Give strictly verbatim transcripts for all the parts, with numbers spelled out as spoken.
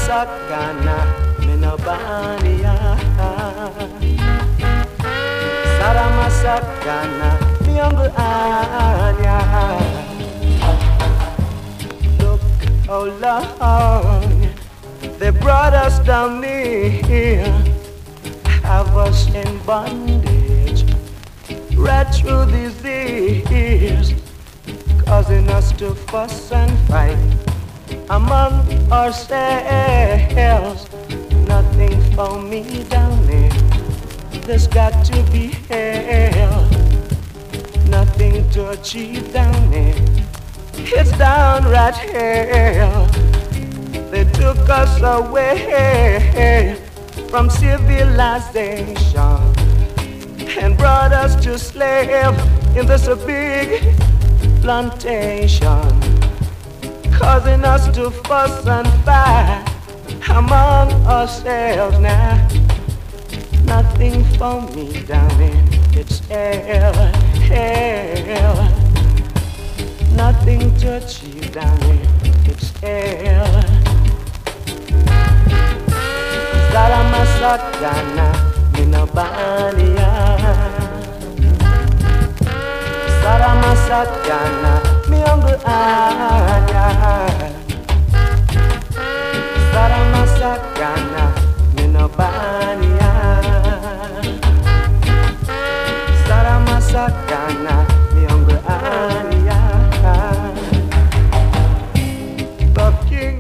Saramasakana Minabania Saramasakana Miungle Anya. Look how long they brought us down here, have us in bondage right through these years, causing us to fuss and fight among ourselves. Nothing for me down there, there's got to be hell. Nothing to achieve down there, it's downright hell. They took us away from civilization and brought us to slave in this big plantation, causing us to fuss and fight among ourselves. Now, nothing for me down there, it's hell, hell. Nothing to achieve down there, it's hell. Saramasakana Minabania Saramasakana Miungle Anya Saramasakana Minabania Saramasakana Miungle Anya. The king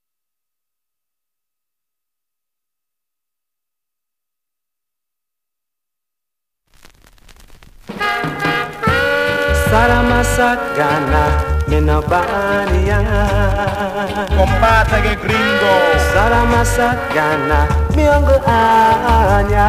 Saramasakana Minabania Combate che gringo Saramasakana Miungle Anya.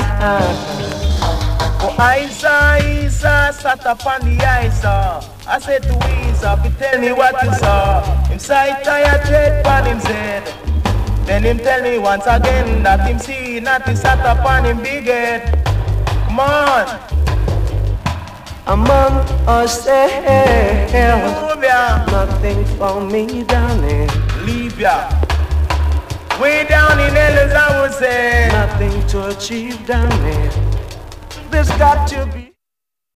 Oh Isa, Isa, sat up on the Isa. I said to Isa, he tell me what he saw. Him sight tired dread on him head. Then him tell me once again that him see not he sat up on him big head. Come on. Among ourselves, Libya, nothing for me down there. Libya, way down in hell as I would say. Nothing to achieve down there, there's got to be